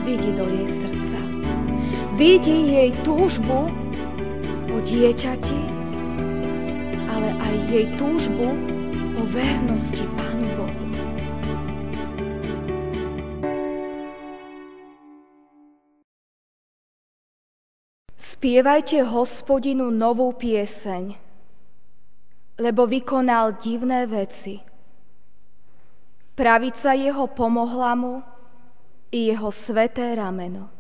vidí do jej srdca. Vidí jej túžbu po dieťati, ale aj jej túžbu po vernosti Pánu Bohu. Spievajte Hospodinu novú pieseň, lebo vykonal divné veci. Pravica jeho pomohla mu i jeho sväté rameno.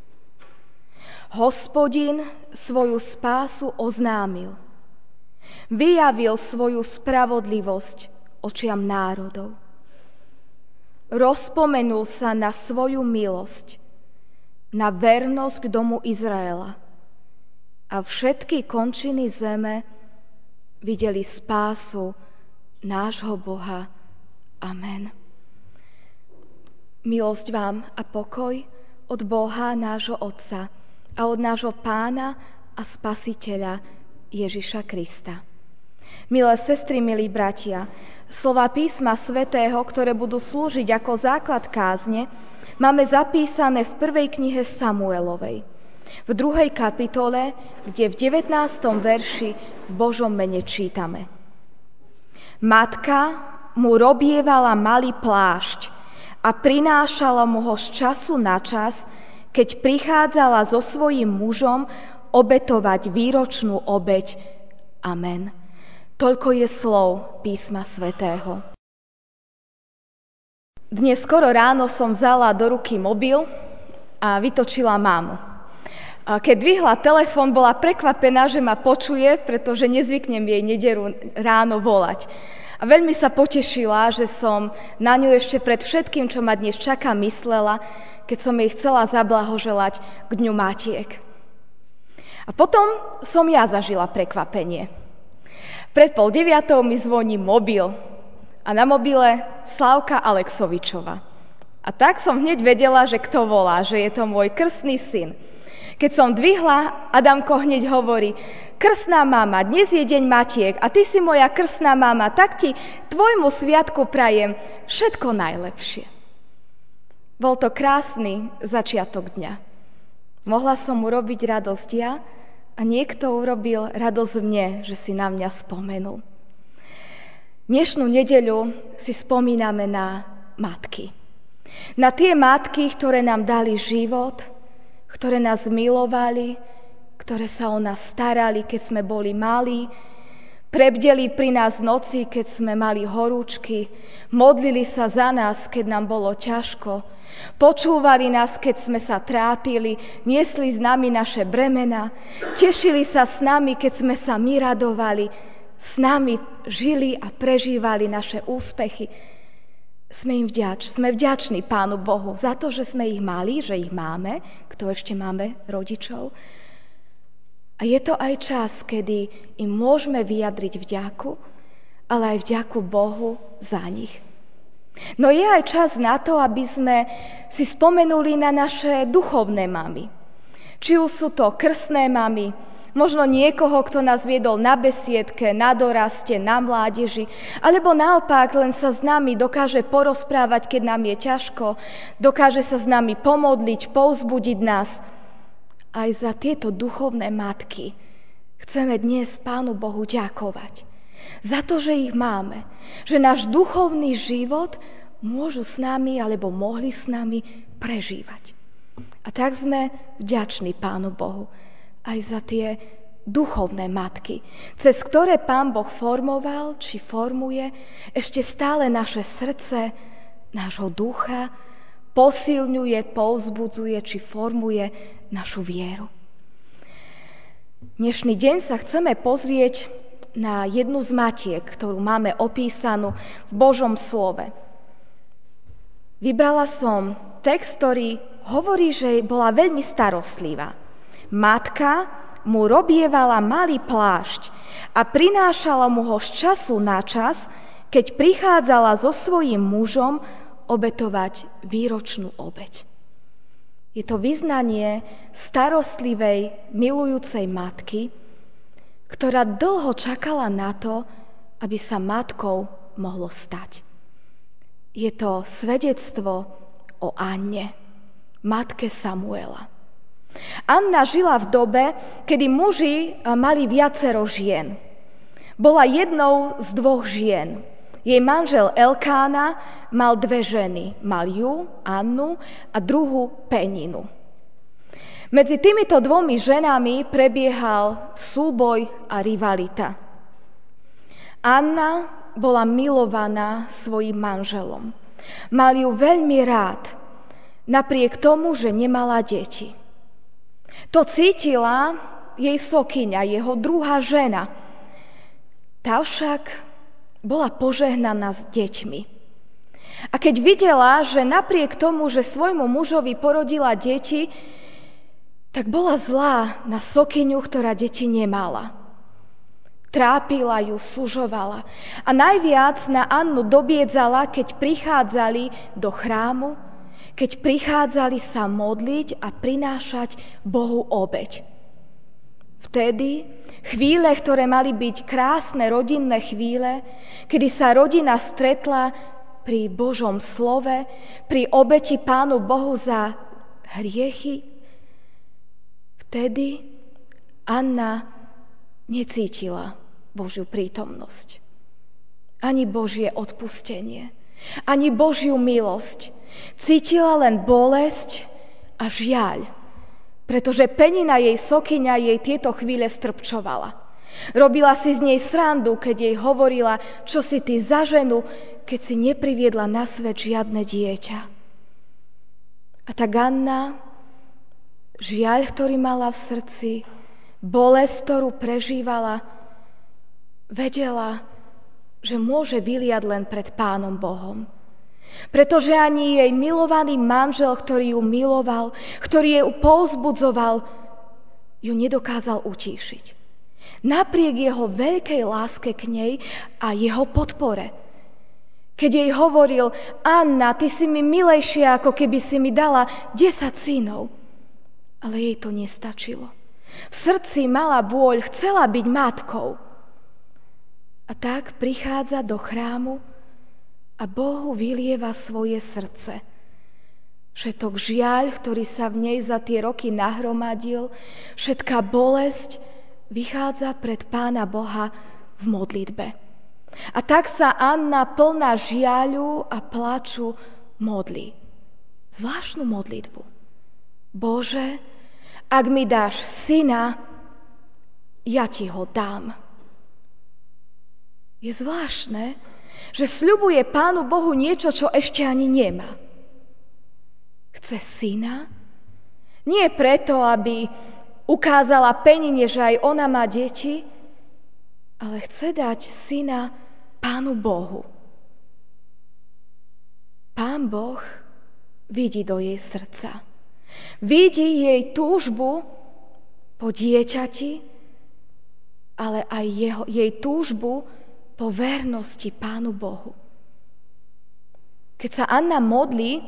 Hospodin svoju spásu oznámil. Vyjavil svoju spravodlivosť očiam národov. Rozpomenul sa na svoju milosť, na vernosť k domu Izraela. A všetky končiny zeme videli spásu nášho Boha. Amen. Milosť vám a pokoj od Boha nášho Otca a od nášho Pána a Spasiteľa Ježiša Krista. Milé sestry, milí bratia, slova písma svätého, ktoré budú slúžiť ako základ kázne, máme zapísané v 1. knihe Samuelovej, v 2. kapitole, kde v 19. verši v Božom mene čítame. Matka mu robievala malý plášť a prinášala mu ho z času na čas, keď prichádzala so svojím mužom obetovať výročnú obeť. Amen. Toľko je slov písma svätého. Dnes skoro ráno som vzala do ruky mobil a vytočila mámu. A keď dvihla telefón, bola prekvapená, že ma počuje, pretože nezvyknem jej nedeľu ráno volať. A veľmi sa potešila, že som na ňu ešte pred všetkým, čo ma dnes čaká, myslela, keď som jej chcela zablahoželať k Dňu Matiek. A potom som ja zažila prekvapenie. Pred 8:30 mi zvoní mobil a na mobile Slavka Alexovičova. A tak som hneď vedela, že kto volá, že je to môj krstný syn. Keď som dvihla, Adamko hneď hovorí: krstná mama, dnes je deň Matiek a ty si moja krstná mama, tak ti tvojmu sviatku prajem všetko najlepšie. Bol to krásny začiatok dňa. Mohla som urobiť radosť ja a niekto urobil radosť mne, že si na mňa spomenul. Dnešnú nedeľu si spomíname na matky. Na tie matky, ktoré nám dali život, ktoré nás milovali, ktoré sa o nás starali, keď sme boli malí, prebdeli pri nás noci, keď sme mali horúčky, modlili sa za nás, keď nám bolo ťažko, počúvali nás, keď sme sa trápili, niesli s nami naše bremena, tešili sa s nami, keď sme sa my radovali, s nami žili a prežívali naše úspechy. Sme vďační Pánu Bohu za to, že sme ich mali, že ich máme, kto ešte máme rodičov. A je to aj čas, kedy im môžeme vyjadriť vďaku, ale aj vďaku Bohu za nich. No je aj čas na to, aby sme si spomenuli na naše duchovné mamy. Či už sú to krstné mamy, možno niekoho, kto nás viedol na besiedke, na doraste, na mládeži, alebo naopak len sa s nami dokáže porozprávať, keď nám je ťažko, dokáže sa s nami pomodliť, povzbudiť nás. Aj za tieto duchovné matky chceme dnes Pánu Bohu ďakovať. Za to, že ich máme. Že náš duchovný život môžu s nami, alebo mohli s nami prežívať. A tak sme vďační Pánu Bohu aj za tie duchovné matky, cez ktoré Pán Boh formoval, či formuje ešte stále naše srdce, nášho ducha, posilňuje, povzbudzuje, či formuje našu vieru. Dnešný deň sa chceme pozrieť na jednu z matiek, ktorú máme opísanú v Božom slove. Vybrala som text, ktorý hovorí, že bola veľmi starostlivá. Matka mu robievala malý plášť a prinášala mu ho z času na čas, keď prichádzala so svojím mužom obetovať výročnú obeť. Je to vyznanie starostlivej, milujúcej matky, ktorá dlho čakala na to, aby sa matkou mohlo stať. Je to svedectvo o Anne, matke Samuela. Anna žila v dobe, kedy muži mali viacero žien. Bola jednou z 2 žien. Jej manžel Elkána mal 2 ženy. Mal ju, Annu, a druhú Peninu. Medzi týmito 2 ženami prebiehal súboj a rivalita. Anna bola milovaná svojim manželom. Mal ju veľmi rád, napriek tomu, že nemala deti. To cítila jej sokyňa, jeho druhá žena. Tá však bola požehnaná s deťmi. A keď videla, že napriek tomu, že svojmu mužovi porodila deti, tak bola zlá na sokyňu, ktorá deti nemala. Trápila ju, sužovala. A najviac na Annu dobiedzala, keď prichádzali do chrámu, keď prichádzali sa modliť a prinášať Bohu obeť. Vtedy chvíle, ktoré mali byť krásne rodinné chvíle, kedy sa rodina stretla pri Božom slove, pri obeti Pánu Bohu za hriechy, vtedy Anna necítila Božiu prítomnosť. Ani Božie odpustenie, ani Božiu milosť. Cítila len bolesť a žiaľ, pretože Penina, jej sokyňa, jej tieto chvíle strpčovala. Robila si z nej srandu, keď jej hovorila, čo si ty za ženu, keď si nepriviedla na svet žiadne dieťa. A tak Anna, žiaľ, ktorý mala v srdci, bolesť, ktorú prežívala, vedela, že môže vyliať len pred Pánom Bohom. Pretože ani jej milovaný manžel, ktorý ju miloval, ktorý ju povzbudzoval, ju nedokázal utíšiť. Napriek jeho veľkej láske k nej a jeho podpore. Keď jej hovoril, Anna, ty si mi milejšia, ako keby si mi dala 10 synov. Ale jej to nestačilo. V srdci mala bôľ, chcela byť matkou. A tak prichádza do chrámu a Bohu vylieva svoje srdce. Všetok žiaľ, ktorý sa v nej za tie roky nahromadil, všetká bolesť vychádza pred Pána Boha v modlitbe. A tak sa Anna plná žiaľu a plaču modlí. Zvláštnu modlitbu. Bože, ak mi dáš syna, ja ti ho dám. Je zvláštne, že sľubuje Pánu Bohu niečo, čo ešte ani nemá. Chce syna? Nie preto, aby ukázala Penine, že aj ona má deti, ale chce dať syna Pánu Bohu. Pán Boh vidí do jej srdca. Vidí jej túžbu po dieťati, ale aj jej túžbu po vernosti Pánu Bohu. Keď sa Anna modlí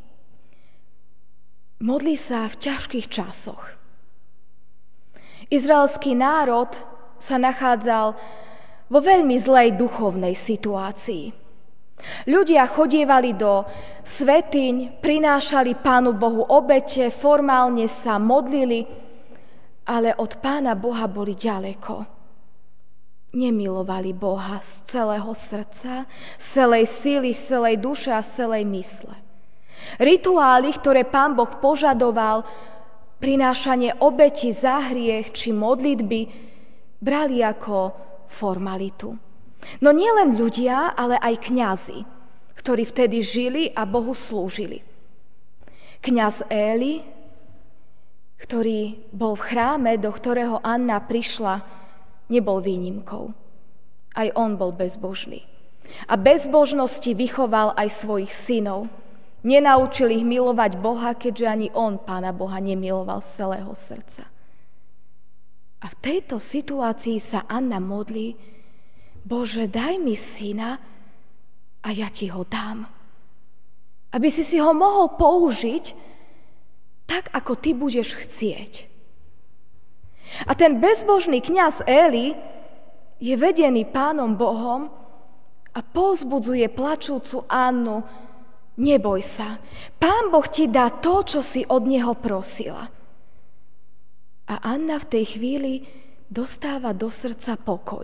sa v ťažkých časoch. Izraelský národ sa nachádzal vo veľmi zlej duchovnej situácii. Ľudia chodievali do svätyň, prinášali Pánu Bohu obete, formálne sa modlili, ale od Pána Boha boli ďaleko. Nemilovali Boha z celého srdca, z celej síly, z celej duše a z celej mysle. Rituály, ktoré Pán Boh požadoval, prinášanie obeti za hriech či modlitby, brali ako formalitu. No nielen ľudia, ale aj kňazi, ktorí vtedy žili a Bohu slúžili. Kňaz Éli, ktorý bol v chráme, do ktorého Anna prišla, nebol výnimkou. Aj on bol bezbožný. A bezbožnosti vychoval aj svojich synov. Nenaučil ich milovať Boha, keďže ani on Pána Boha nemiloval z celého srdca. A v tejto situácii sa Anna modlí, Bože, daj mi syna a ja ti ho dám. Aby si ho mohol použiť tak, ako ty budeš chcieť. A ten bezbožný kňaz Éli je vedený Pánom Bohom a povzbudzuje plačúcu Annu, neboj sa, Pán Boh ti dá to, čo si od Neho prosila. A Anna v tej chvíli dostáva do srdca pokoj.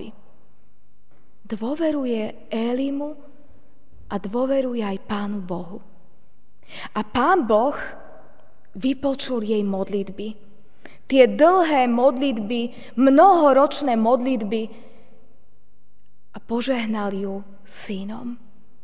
Dôveruje Élimu a dôveruje aj Pánu Bohu. A Pán Boh vypočul jej modlitby. Tie dlhé modlitby, mnohoročné modlitby a požehnal ju synom.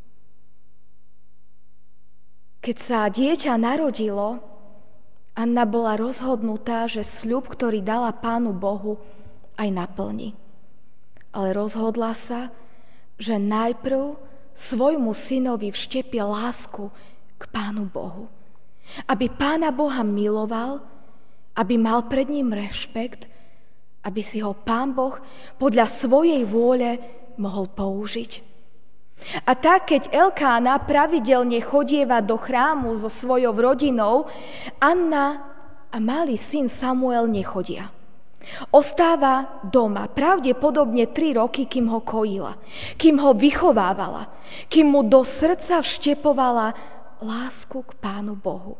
Keď sa dieťa narodilo, Anna bola rozhodnutá, že sľub, ktorý dala Pánu Bohu, aj naplní. Ale rozhodla sa, že najprv svojmu synovi vštepie lásku k Pánu Bohu. Aby Pána Boha miloval, aby mal pred ním rešpekt, aby si ho Pán Boh podľa svojej vôle mohol použiť. A tak, keď Elkána pravidelne chodieva do chrámu so svojou rodinou, Anna a malý syn Samuel nechodia. Ostáva doma pravdepodobne 3 roky, kým ho kojila, kým ho vychovávala, kým mu do srdca vštepovala lásku k Pánu Bohu.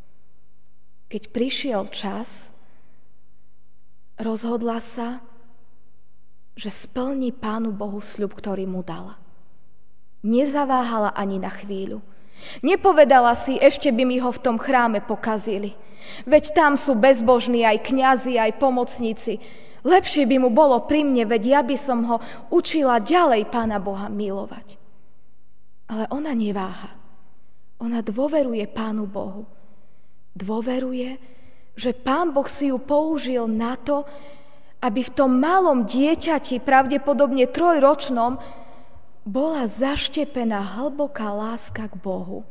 Keď prišiel čas, rozhodla sa, že splní Pánu Bohu sľub, ktorý mu dala. Nezaváhala ani na chvíľu. Nepovedala si, ešte by mi ho v tom chráme pokazili. Veď tam sú bezbožní aj kňazi, aj pomocníci. Lepšie by mu bolo pri mne, veď ja by som ho učila ďalej Pána Boha milovať. Ale ona neváha. Ona dôveruje Pánu Bohu. Dôveruje, že Pán Boh si ju použil na to, aby v tom malom dieťati, pravdepodobne 3-ročnom, bola zaštepená hlboká láska k Bohu.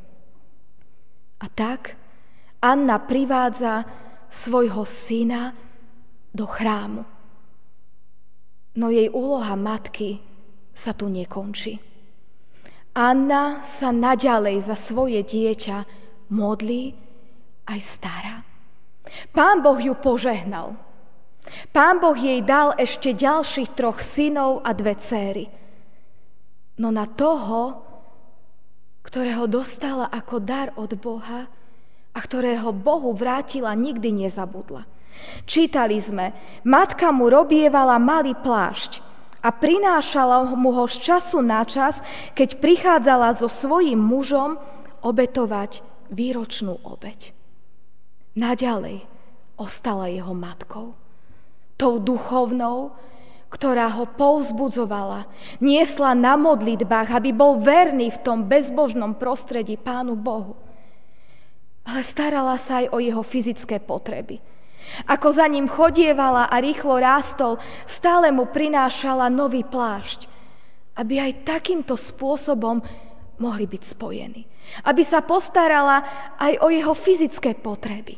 A tak Anna privádza svojho syna do chrámu. No jej úloha matky sa tu nekončí. Anna sa naďalej za svoje dieťa modlí aj stará. Pán Boh ju požehnal. Pán Boh jej dal ešte ďalších 3 synov a 2 dcéry. No na toho, ktorého dostala ako dar od Boha a ktorého Bohu vrátila, nikdy nezabudla. Čítali sme, matka mu robievala malý plášť a prinášala mu ho z času na čas, keď prichádzala so svojím mužom obetovať výročnú obeť. Naďalej ostala jeho matkou, tou duchovnou, ktorá ho povzbudzovala, niesla na modlitbách, aby bol verný v tom bezbožnom prostredí Pánu Bohu. Ale starala sa aj o jeho fyzické potreby. Ako za ním chodievala a rýchlo rástol, stále mu prinášala nový plášť, aby aj takýmto spôsobom mohli byť spojení. Aby sa postarala aj o jeho fyzické potreby.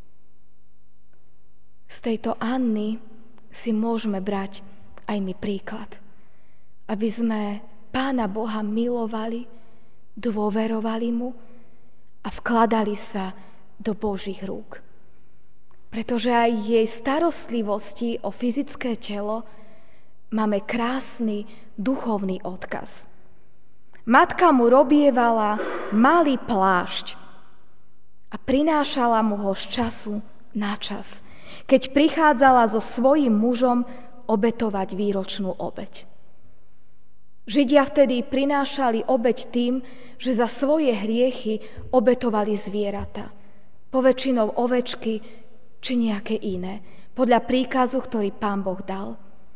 Z tejto Anny si môžeme brať aj my príklad. Aby sme Pána Boha milovali, dôverovali mu a vkladali sa do Božích rúk. Pretože aj jej starostlivosti o fyzické telo máme krásny duchovný odkaz. Matka mu robievala malý plášť a prinášala mu ho z času na čas, keď prichádzala so svojím mužom obetovať výročnú obeť. Židia vtedy prinášali obeť tým, že za svoje hriechy obetovali zvieratá, poväčšinou ovečky či nejaké iné, podľa príkazu, ktorý Pán Boh dal.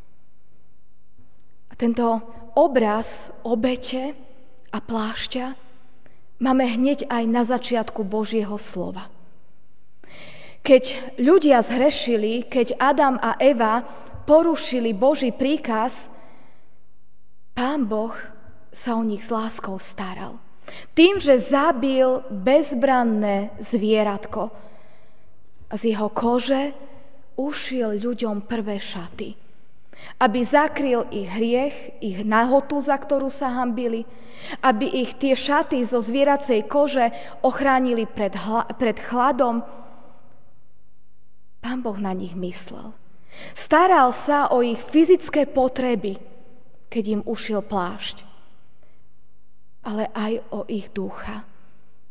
A tento obraz obete a plášťa máme hneď aj na začiatku Božieho slova. Keď ľudia zhrešili, keď Adam a Eva porušili Boží príkaz, Pán Boh sa o nich s láskou staral. Tým, že zabil bezbranné zvieratko a z jeho kože ušiel ľuďom prvé šaty, aby zakryl ich hriech, ich nahotu, za ktorú sa hanbili, aby ich tie šaty zo zvieracej kože ochránili pred chladom. Pán Boh na nich myslel. Staral sa o ich fyzické potreby, keď im ušiel plášť, ale aj o ich ducha,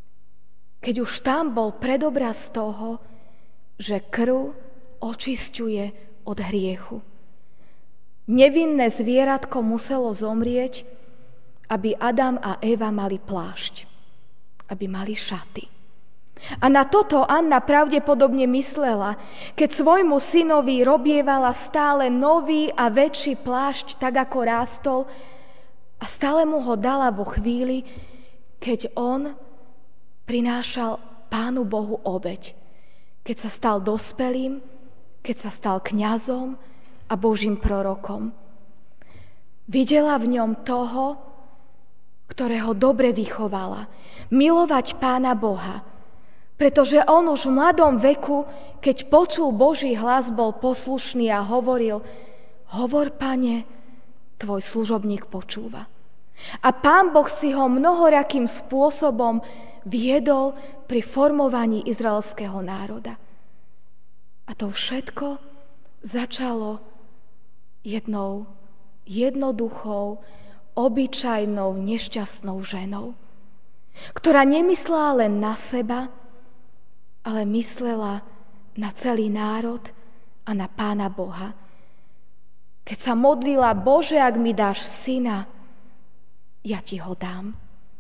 keď už tam bol predobraz toho, že krv očisťuje od hriechu. Nevinné zvieratko muselo zomrieť, aby Adam a Eva mali plášť, aby mali šaty. A na toto Anna pravdepodobne myslela, keď svojmu synovi robievala stále nový a väčší plášť, tak ako rástol, a stále mu ho dala vo chvíli, keď on prinášal Pánu Bohu obeť. Keď sa stal dospelým, keď sa stal kňazom a Božím prorokom. Videla v ňom toho, ktorého dobre vychovala, milovať Pána Boha, pretože on už v mladom veku, keď počul Boží hlas, bol poslušný a hovoril: hovor, Pane, tvoj služobník počúva. A Pán Boh si ho mnohorakým spôsobom viedol pri formovaní izraelského národa. A to všetko začalo jednou jednoduchou, obyčajnou, nešťastnou ženou, ktorá nemyslela len na seba, ale myslela na celý národ a na Pána Boha. Keď sa modlila: Bože, ak mi dáš syna, ja ti ho dám.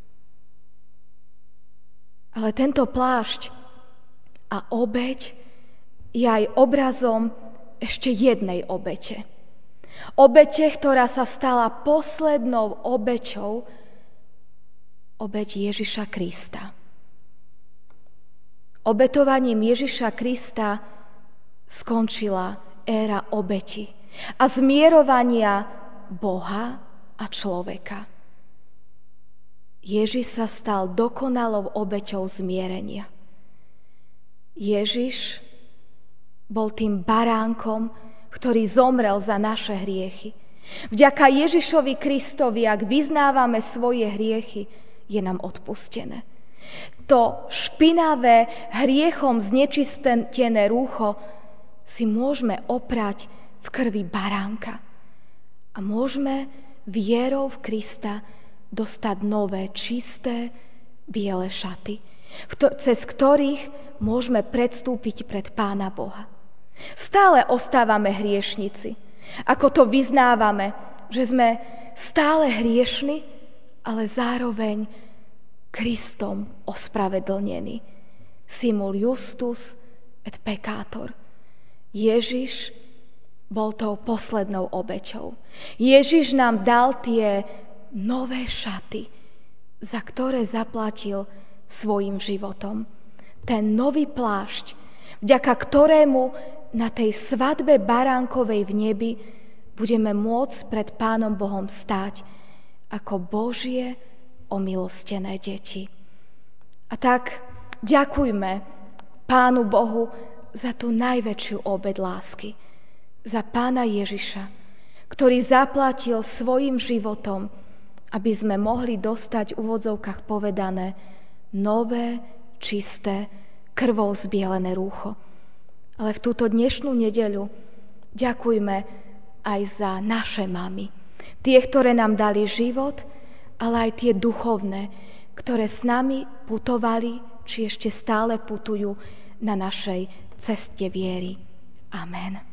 Ale tento plášť a obeť je aj obrazom ešte jednej obete. Obete, ktorá sa stala poslednou obeťou, obeť Ježiša Krista. Obetovaním Ježiša Krista skončila éra obeti a zmierovania Boha a človeka. Ježiš sa stal dokonalou obeťou zmierenia. Ježiš bol tým baránkom, ktorý zomrel za naše hriechy. Vďaka Ježišovi Kristovi, ak vyznávame svoje hriechy, je nám odpustené. To špinavé, hriechom znečistené rúcho si môžeme oprať v krvi baránka. A môžeme vierou v Krista dostať nové, čisté, biele šaty, cez ktorých môžeme predstúpiť pred Pána Boha. Stále ostávame hriešnici. Ako to vyznávame, že sme stále hriešni, ale zároveň Kristom ospravedlnení. Simul justus et peccator. Ježiš bol tou poslednou obeťou. Ježiš nám dal tie nové šaty, za ktoré zaplatil svojim životom. Ten nový plášť, vďaka ktorému na tej svadbe baránkovej v nebi budeme môcť pred Pánom Bohom stáť ako Božie omilostené deti. A tak ďakujme Pánu Bohu za tú najväčšiu obed lásky, za Pána Ježiša, ktorý zaplatil svojim životom, aby sme mohli dostať v úvodzovkách povedané nové, čisté, krvou zbielené rúcho. Ale v túto dnešnú nedeľu ďakujme aj za naše mamy. Tie, ktoré nám dali život, ale aj tie duchovné, ktoré s nami putovali, či ešte stále putujú na našej ceste viery. Amen.